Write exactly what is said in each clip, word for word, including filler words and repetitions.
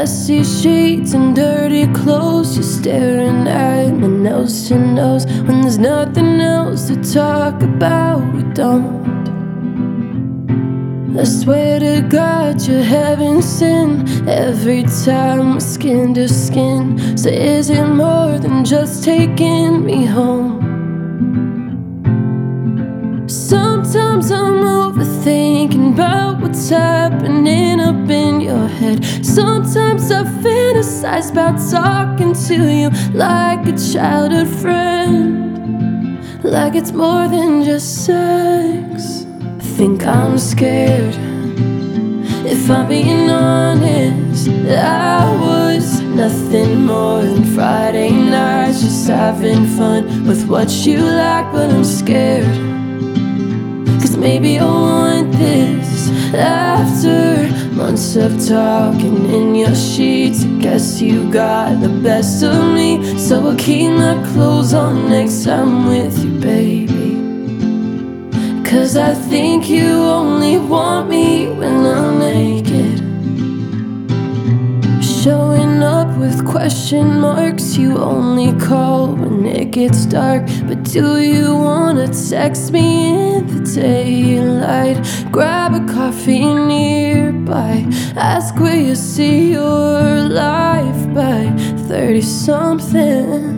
Dusty sheets and dirty clothes, just staring at me nose to nose. When there's nothing else to talk about, we don't. I swear to God, you're heaven sent. Every time we're skin to skin. So is it more than just taking me home? Sometimes I'm overthinking about what's happening up in your head. Sometimes I fantasize about talking to you like a childhood friend, like it's more than just sex. I think I'm scared, if I'm being honest, I was nothing more than Friday nights, just having fun with what you like. But I'm scared, cause maybe I want this after months of talking in your sheets. I guess you got the best of me, so I'll keep my clothes on next time with you, baby. Cause I think you only want me when I'm naked. Showing up with question marks, you only call when it gets dark. But do you wanna text me in the daylight? Grab a coffee nearby, ask where you see your life by thirty something.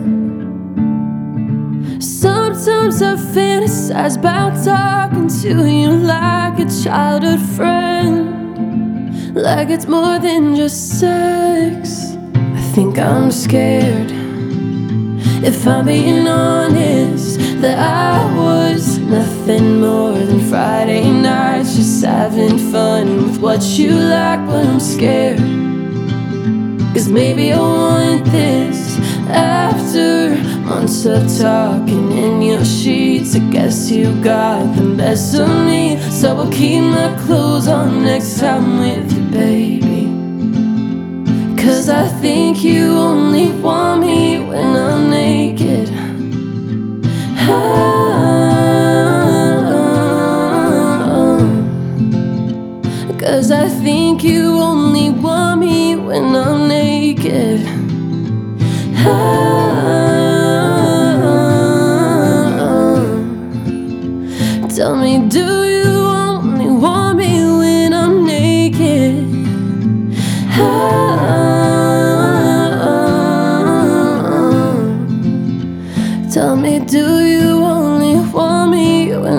Sometimes I fantasize about talking to you like a childhood friend, like it's more than just sex. I think I'm scared, if I'm being honest, that I was nothing more than Friday nights, just having fun with what you like. But I'm scared, cause maybe I want this after months of talking in your sheets. I guess you got the best of me, so I'll keep my clothes on next time with you, baby. Cause I think you only want me when I'm naked. Cause I think you only want me when I'm naked. Tell me, do you only want me when I'm naked? Tell me, do you only want me when